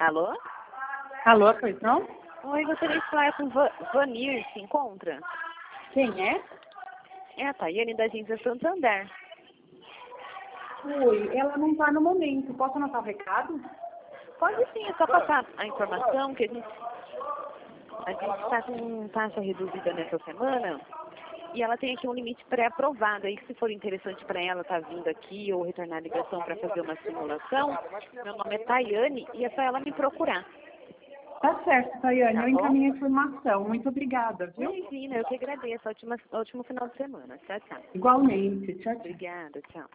Alô? Alô, pois não? Oi, gostaria de falar com Vanir, se encontra? Quem é? É a Tayane da agência Santander. Oi, ela não está no momento. Posso anotar o recado? Pode sim, é só passar a informação que a gente está com taxa reduzida nessa semana e ela tem aqui um limite pré-aprovado. Aí, se for interessante para ela estar vindo aqui ou retornar a ligação para fazer uma simulação, meu nome é Tayane e é só ela me procurar. Tá certo, Tayane. Tá Eu bom? encaminho a informação. Muito obrigada, viu? Imagina, eu que agradeço. Ótimo final de semana. Tchau, tchau. Igualmente. Tchau, tchau. Obrigada, tchau.